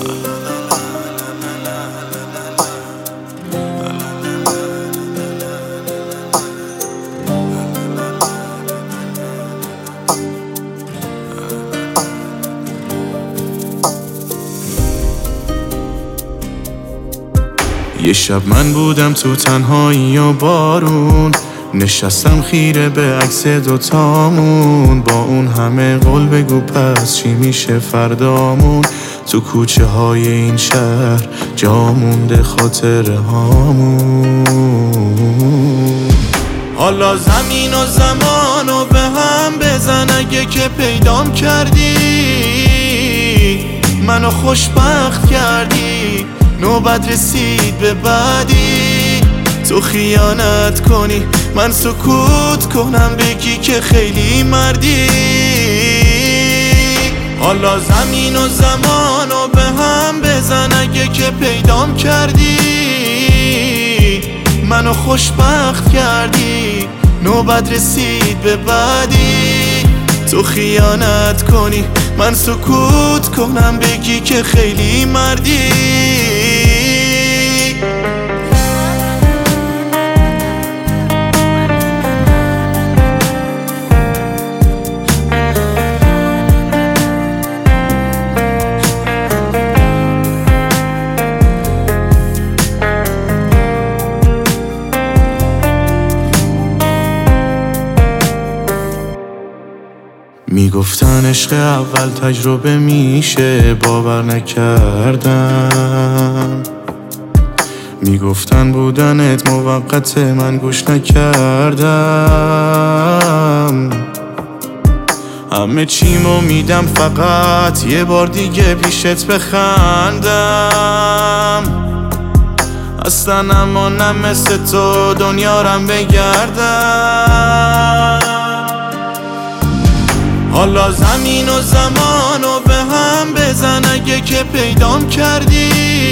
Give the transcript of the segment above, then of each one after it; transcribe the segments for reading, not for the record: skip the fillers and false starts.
یه شب من بودم تو تنهایی و بارون، نشستم خیره به عکس دوتامون. با اون همه قول بگو پس چی میشه فردامون؟ تو کوچه های این شهر جا مونده خاطره هامون. حالا زمین و زمانو به هم بزن اگه که پیدام کردی، منو خوشبخت کردی، نوبت رسید به بعدی. تو خیانت کنی من سکوت کنم، بگی که خیلی مردی. حالا زمین و زمانو به هم بزن اگه که پیدام کردی، منو خوشبخت کردی، نوبت رسید به بعدی. تو خیانت کنی من سکوت کنم، بگی که خیلی مردی. میگفتن عشق اول تجربه میشه، باور نکردم. میگفتن بودنت موقت، من گوش نکردم. همه چیمو میدم فقط یه بار دیگه پیشت بخندم. اصلا اما نه مثل تو دنیارم بگردم. حالا زمین و زمانو به هم بزن اگه که پیدام کردی،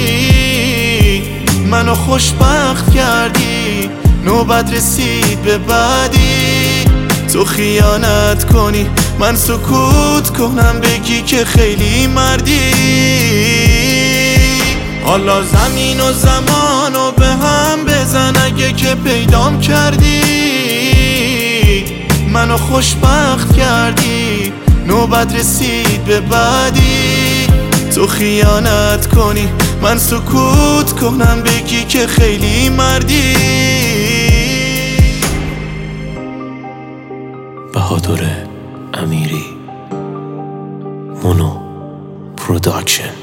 منو خوشبخت کردی، نوبت رسید به بعدی. تو خیانت کنی من سکوت کنم، بگی که خیلی مردی. حالا زمین و زمانو به هم بزن اگه که پیدام کردی، منو خوشبخت کردی، نوبت رسید به بعدی. تو خیانت کنی من سکوت کنم، بگی که خیلی مردی. بهادر امیری، مونو پروداکشن.